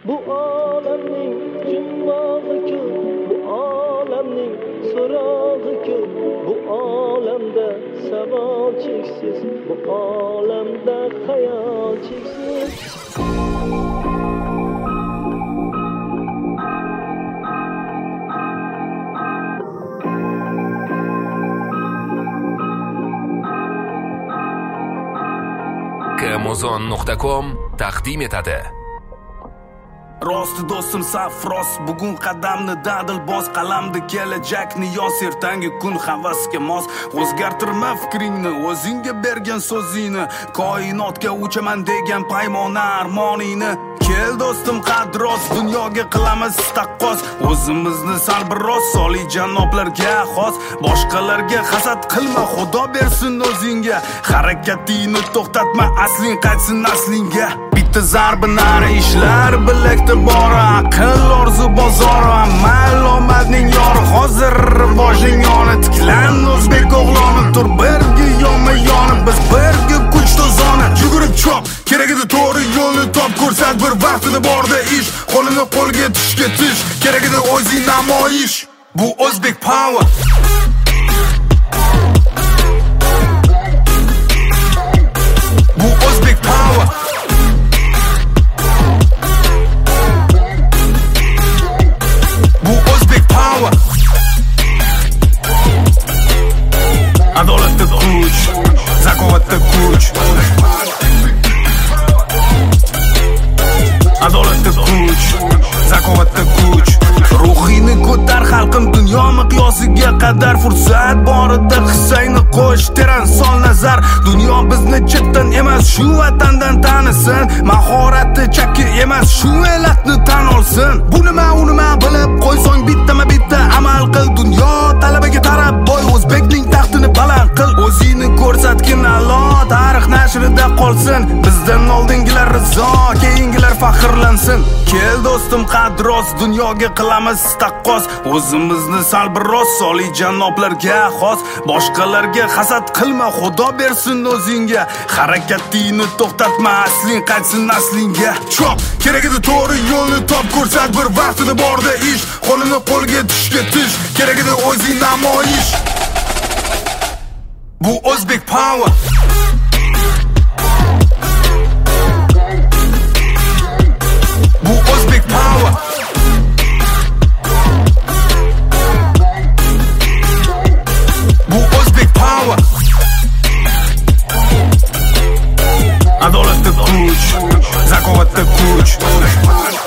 Bu olamning jummog'i ko'p, bu olamning so'rog'i ko'p, bu olamda savol cheksiz, bu olamda xayol cheksiz. Amazon.com taqdim etadi. Rost do'stim safros, bugun qadamni dadil bos, qalamda kelajakni yoz, ertangi kun havasga mos. O'zgartirma fikringni, o'zingga bergan so'zingni, koinotga uchaman degan paymona armoningni. Kel do'stim qadros, dunyoga qilamiz taqqos, o'zimizni sal biroz soliy janoblarga xos. Boshqalarga hasad qilma, Xudo bersin o'zingga, harakatingni to'xtatma, asling qaytsin aslingga. Bitta zarbi nari ishlar, bilakda bori aql, orzu bozori, amal omadning yori. Hozir boshing yoni tiklan, o'zbek o'g'loni, tur birga yonma-yoni, biz birga kuch to'zoni. Yugurib chop, kerak edi to'g'ri yo'lni top, ko'rsat bir vaqtida borda ish, qo'lini qo'lga tishga tish, kerak edi o'zing namoyish. Bu o'zbek power. Bu o'zbek power. Bu o'zbek power. Adolatda kuch, zakovatda kuch. Adolatda kuch, zakovatda kuch. Ruhingni ko'tar xalqim, dunyo miqyosiga qadar fursat borida hissangni qo'sh, teran sol nazar. Dunyo bizni chetdan emas, shu vatandan tanisin. Mahorati chakki emas, shu elatni tan olsin. Bu nima, u nima bilib qo'ysang, bitta amal qil. Dunyo talabaga tarab boy, o'zbekning taxtini baland qil. O'zingni ko'rsatgin a'lo, tarix nashrida qolsin. Bizdan oldingilar rizo, keyingilar faxrlansin. Kel do'stim qadros, dunyoga qilamiz taqqos, o'zimizni sal biroz soliy janoblarga xos. Boshqalarga hasad qilma, Xudo bersin o'zingga, harakatingni to'xtatma, asling qaytsin aslingga. Chop, kerak edi to'g'ri yo'lni top, ko'rsat bir vaqtida borda ish, qo'lini qo'lga tishga tish, kerak edi o'zing namoyish. Bu o'zbek power. Bu o'zbek power. Bu o'zbek power. Adolatda kuch, zakovatda kuch.